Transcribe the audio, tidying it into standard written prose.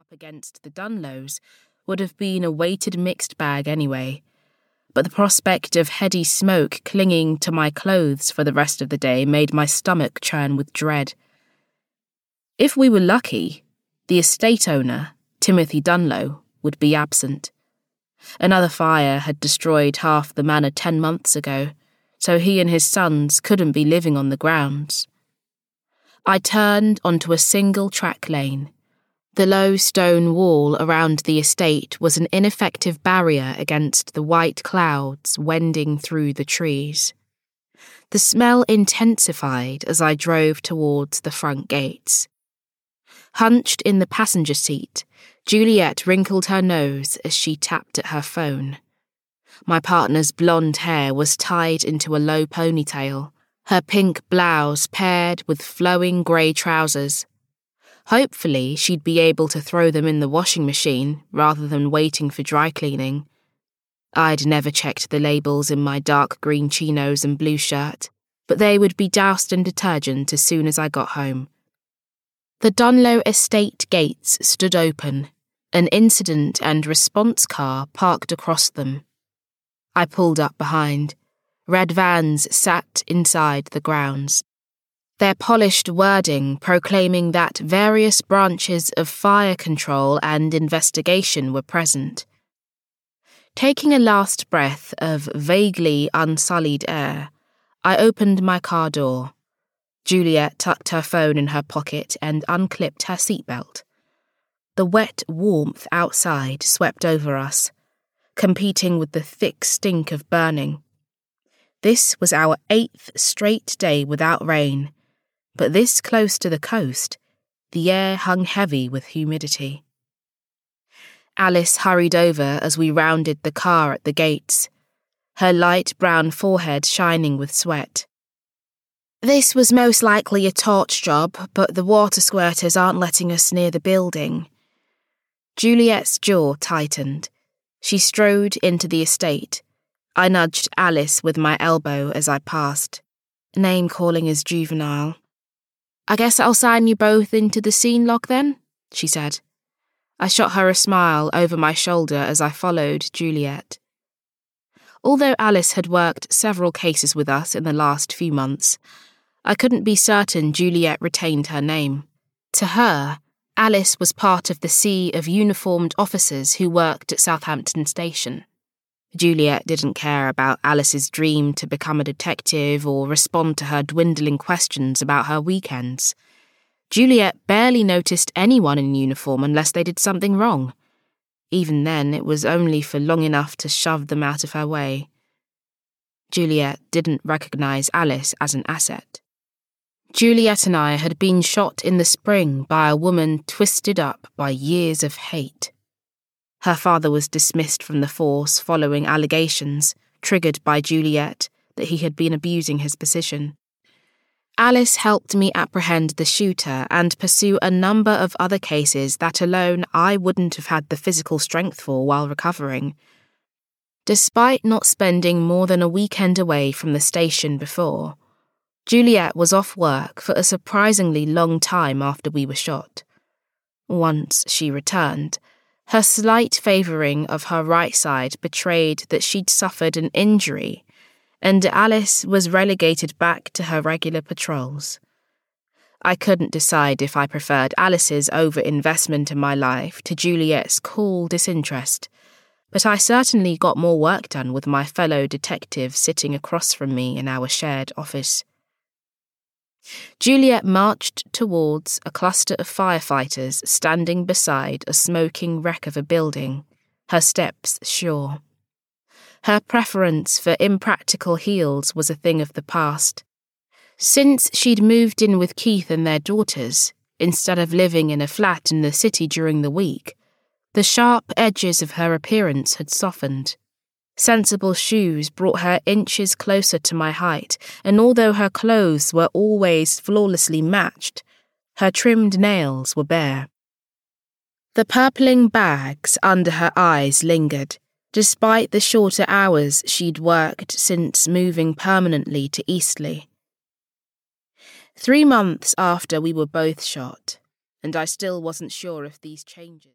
up against the Dunlows would have been a weighted mixed bag anyway, but the prospect of heady smoke clinging to my clothes for the rest of the day made my stomach churn with dread. If we were lucky, the estate owner, Timothy Dunlow, would be absent. Another fire had destroyed half the manor 10 months ago, so he and his sons couldn't be living on the grounds. I turned onto a single-track lane. The low stone wall around the estate was an ineffective barrier against the white clouds wending through the trees. The smell intensified as I drove towards the front gates. Hunched in the passenger seat, Juliet wrinkled her nose as she tapped at her phone. My partner's blonde hair was tied into a low ponytail, her pink blouse paired with flowing grey trousers. Hopefully, she'd be able to throw them in the washing machine rather than waiting for dry cleaning. I'd never checked the labels in my dark green chinos and blue shirt, but they would be doused in detergent as soon as I got home. The Dunlow estate gates stood open, an incident and response car parked across them. I pulled up behind. Red vans sat inside the grounds, their polished wording proclaiming that various branches of fire control and investigation were present. Taking a last breath of vaguely unsullied air, I opened my car door. Juliet tucked her phone in her pocket and unclipped her seatbelt. The wet warmth outside swept over us, competing with the thick stink of burning. This was our 8th straight day without rain, but this close to the coast, the air hung heavy with humidity. Alice hurried over as we rounded the car at the gates, her light brown forehead shining with sweat. "This was most likely a torch job, but the water squirters aren't letting us near the building." Juliet's jaw tightened. She strode into the estate. I nudged Alice with my elbow as I passed. "Name-calling is juvenile." "I guess I'll sign you both into the scene log then," she said. I shot her a smile over my shoulder as I followed Juliet. Although Alice had worked several cases with us in the last few months, I couldn't be certain Juliet retained her name. To her, Alice was part of the sea of uniformed officers who worked at Southampton Station. Juliet didn't care about Alice's dream to become a detective or respond to her dwindling questions about her weekends. Juliet barely noticed anyone in uniform unless they did something wrong. Even then, it was only for long enough to shove them out of her way. Juliet didn't recognize Alice as an asset. Juliet and I had been shot in the spring by a woman twisted up by years of hate. Her father was dismissed from the force following allegations, triggered by Juliet, that he had been abusing his position. Alice helped me apprehend the shooter and pursue a number of other cases that alone I wouldn't have had the physical strength for while recovering. Despite not spending more than a weekend away from the station before, Juliet was off work for a surprisingly long time after we were shot. Once she returned, her slight favouring of her right side betrayed that she'd suffered an injury, and Alice was relegated back to her regular patrols. I couldn't decide if I preferred Alice's over-investment in my life to Juliet's cool disinterest, but I certainly got more work done with my fellow detective sitting across from me in our shared office. Juliet marched towards a cluster of firefighters standing beside a smoking wreck of a building, her steps sure. Her preference for impractical heels was a thing of the past. Since she'd moved in with Keith and their daughters, instead of living in a flat in the city during the week, the sharp edges of her appearance had softened. Sensible shoes brought her inches closer to my height, and although her clothes were always flawlessly matched, her trimmed nails were bare. The purpling bags under her eyes lingered, despite the shorter hours she'd worked since moving permanently to Eastleigh. 3 months after we were both shot, and I still wasn't sure if these changes